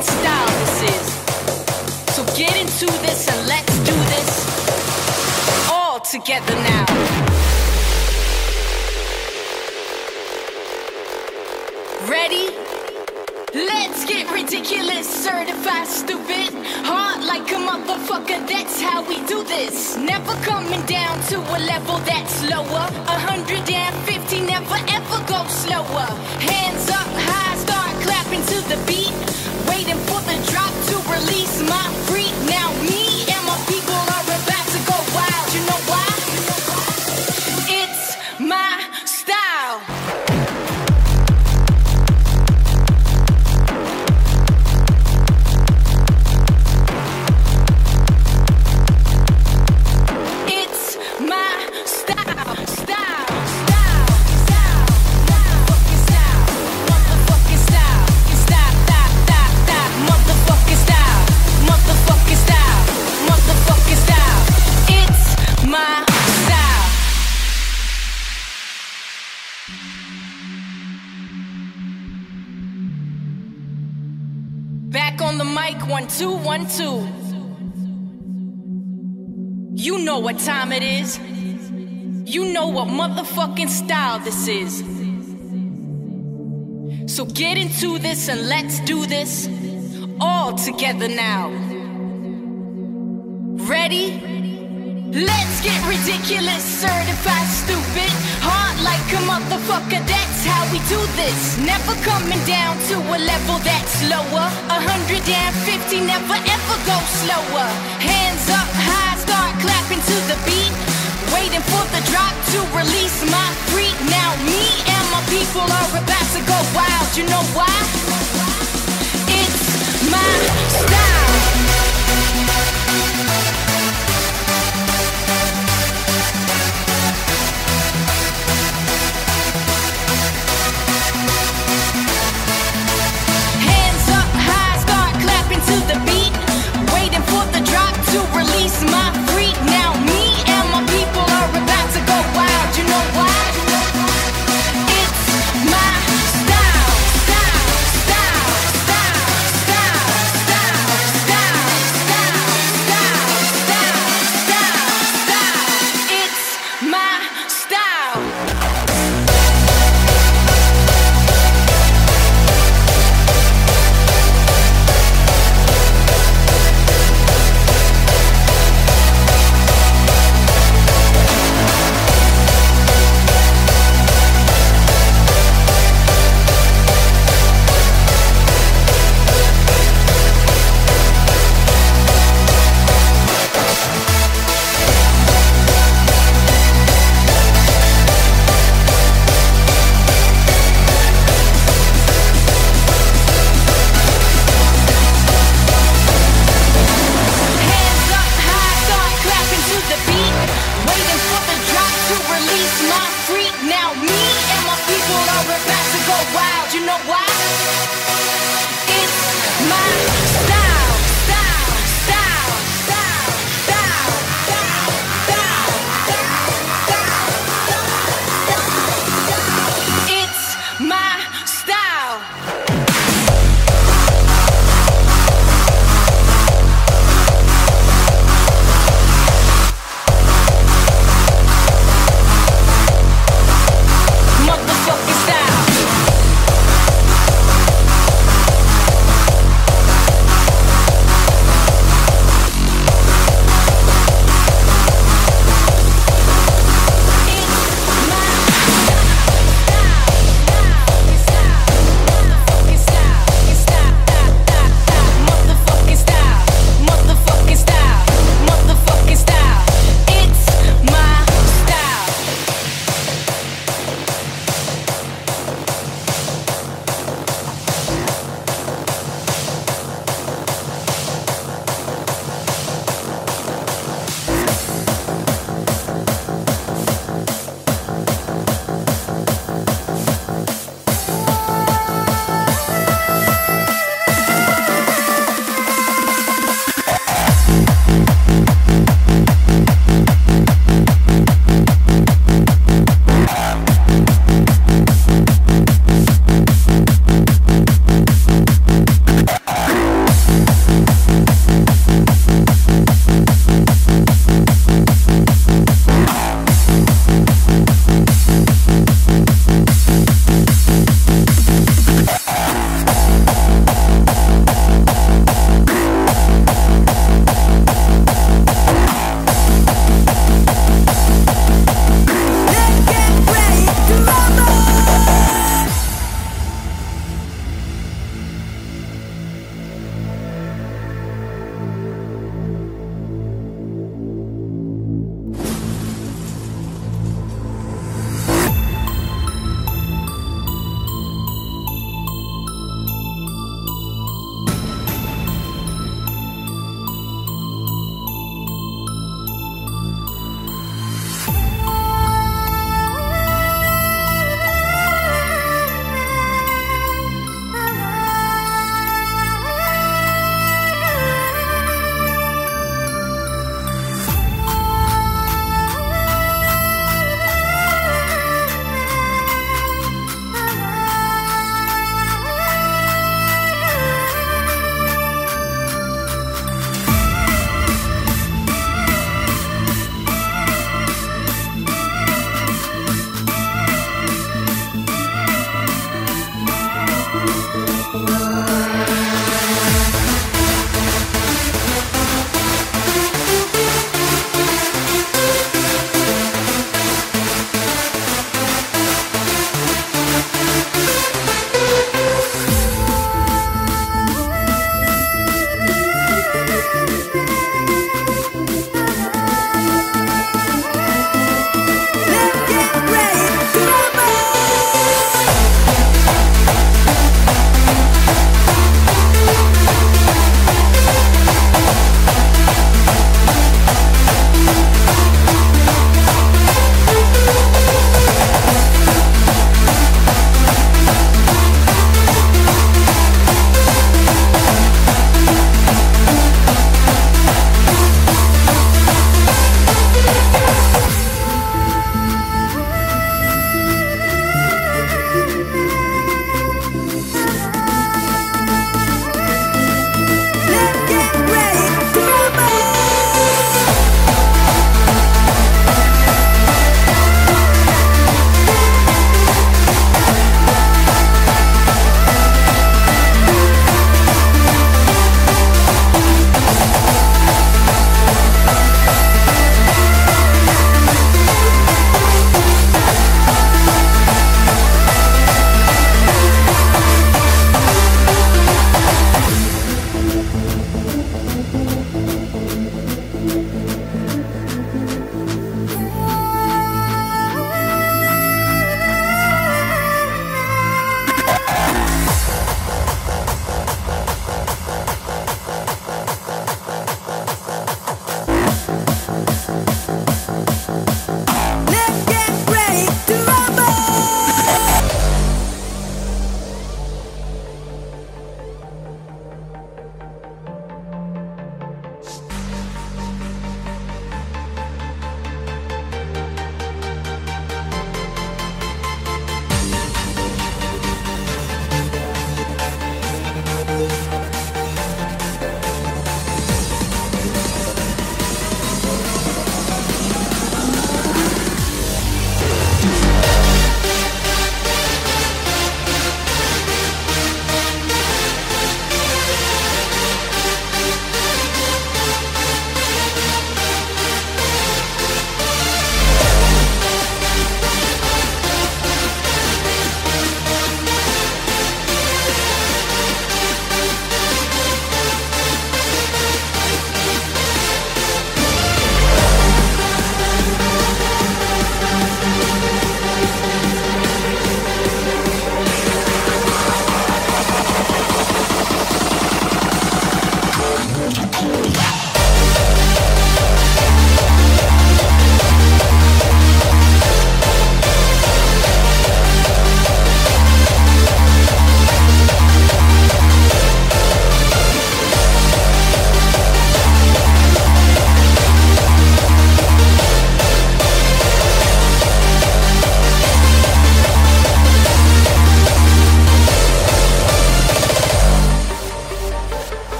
motherfucking style this is. So get into this and let's do this all together now. Ready? Let's get ridiculous, certified stupid. Hard like a motherfucker, that's how we do this. Never coming down to a level that's lower. 150, never ever go slower. Hands up high, start clapping to the beat. Waiting for the drop to release my freak. Now me and my people are about to go wild. You know why? It's my style. Back on the mic, 1 2 1 2. You know what time it is. You know what motherfucking style this is. So get into this and let's do this all together now. Ready? Let's get ridiculous, certified stupid. Hard like a motherfucker, that's how we do this. Never coming down to a level that's lower. 150, never ever go slower. Hands up high, start clapping to the beat. Waiting for the drop to release my freak. Now me and my people are about to go wild. You know why? It's my style. To the beat, waiting for the drop to release my freak. Now me and my people are about to go wild. You know why? It's my style, style, style, style, style, style, style, style, style, style, style, style. It's my style.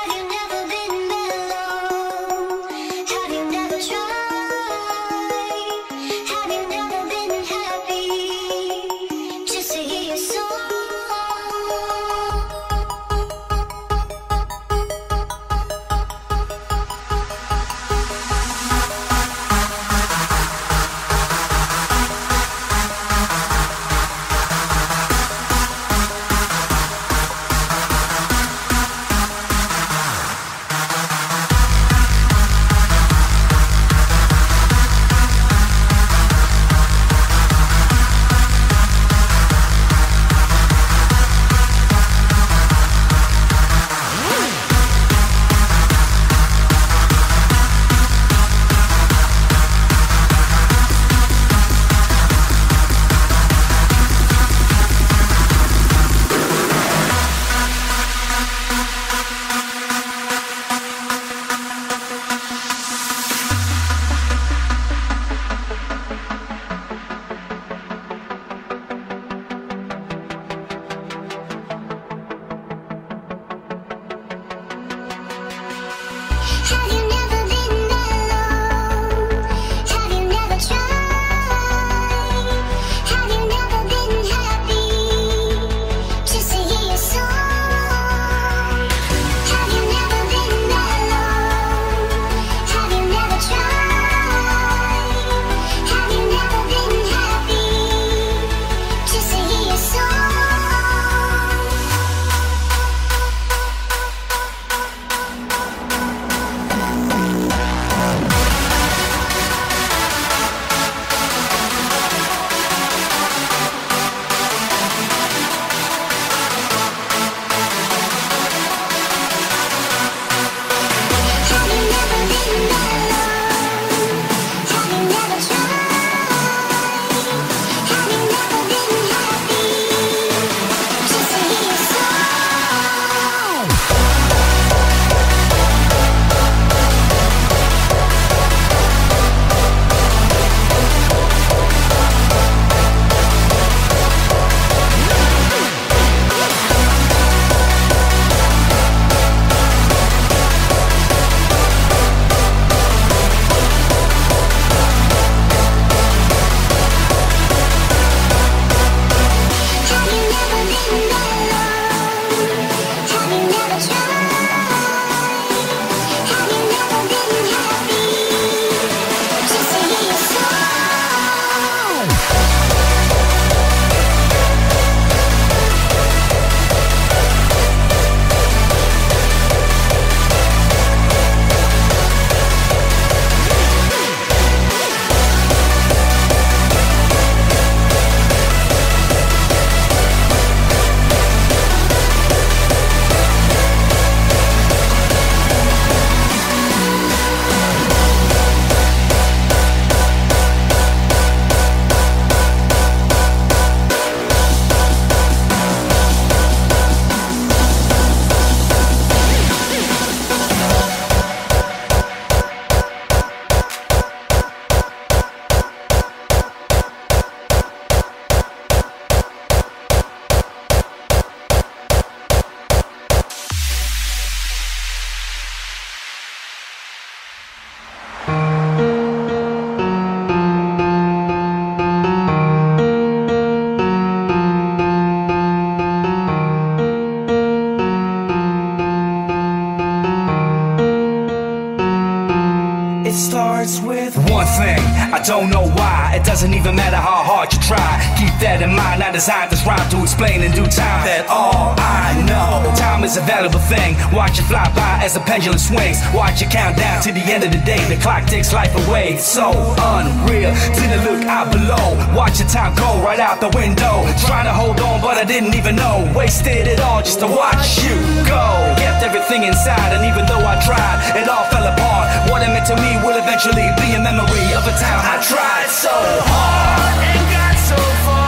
starts with one thing. I don't know why. It doesn't even matter how hard you try. Keep that in mind. I designed this rhyme to explain in due time that all I know, time is a valuable thing. Watch it fly by as the pendulum swings. Watch it count down to the end of the day. The clock takes life away. It's so unreal. Till the look out below. Watch the time go right out the window. Trying to hold on, but I didn't even know. Wasted it all just to watch you go. Kept everything inside, and even though I tried, it all fell apart. What it meant to me will eventually be a memory of a time I tried so hard and got so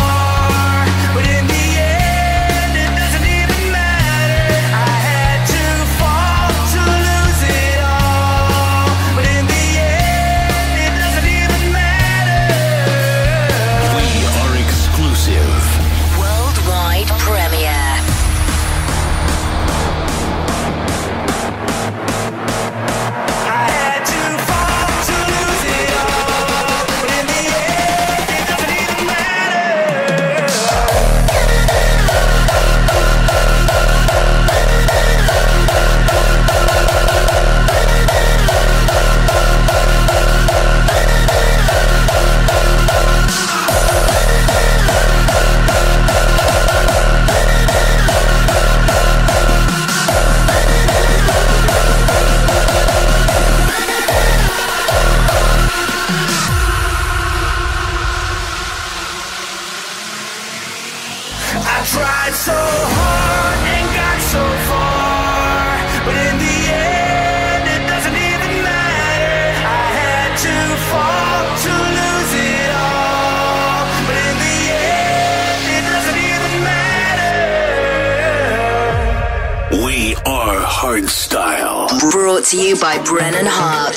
far, but in the end it doesn't even matter. I had to fall to lose it all, but in the end it doesn't even matter. We are exclusive. Worldwide premiere. Hardstyle. Brought to you by Brennan Hart.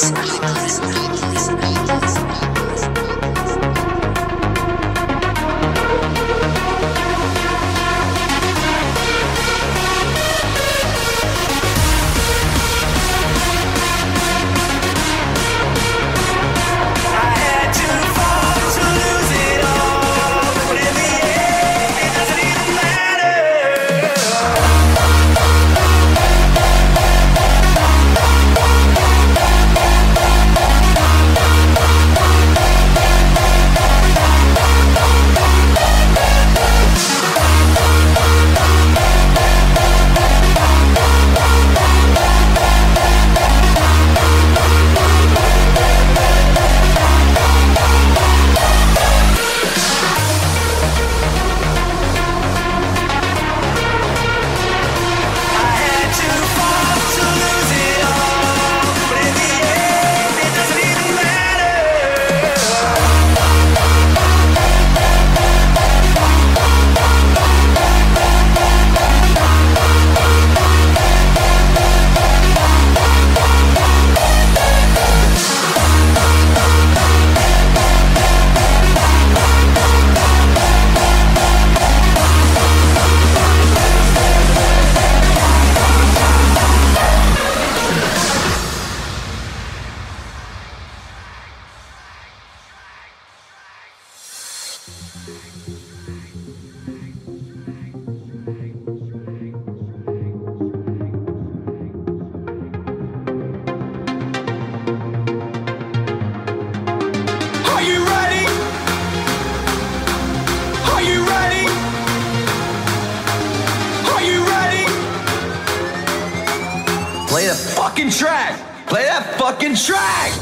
Play the fucking track! Play that fucking track!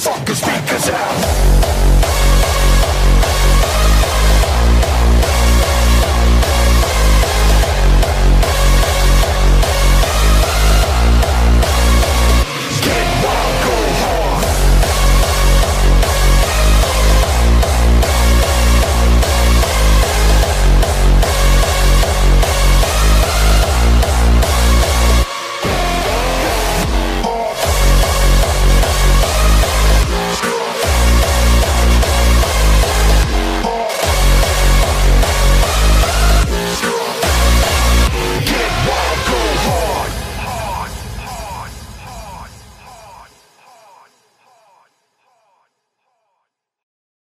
fucking speakers out.